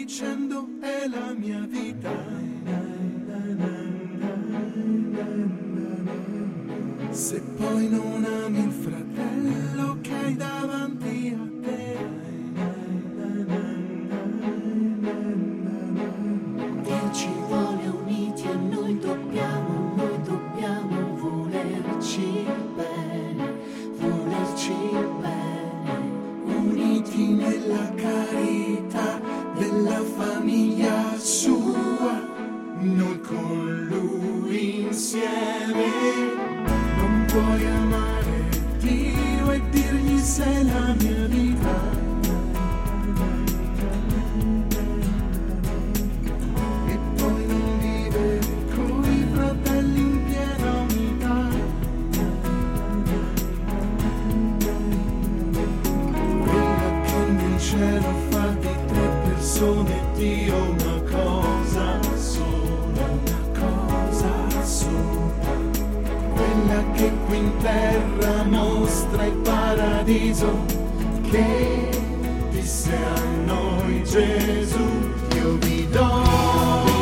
dicendo è la mia vita. Se poi non ami il fratello che hai davanti a te, Dio ci vuole uniti e noi dobbiamo volerci bene, uniti nella carità della famiglia sua, noi con lui insieme. Non puoi amare Dio e dirgli sei la mia vita, e poi non vivere coi fratelli in piena unità. Quella che nel cielo fa di tre persone Dio una cosa sola, quella che qui in terra mostra il paradiso che disse a noi Gesù. Io vi do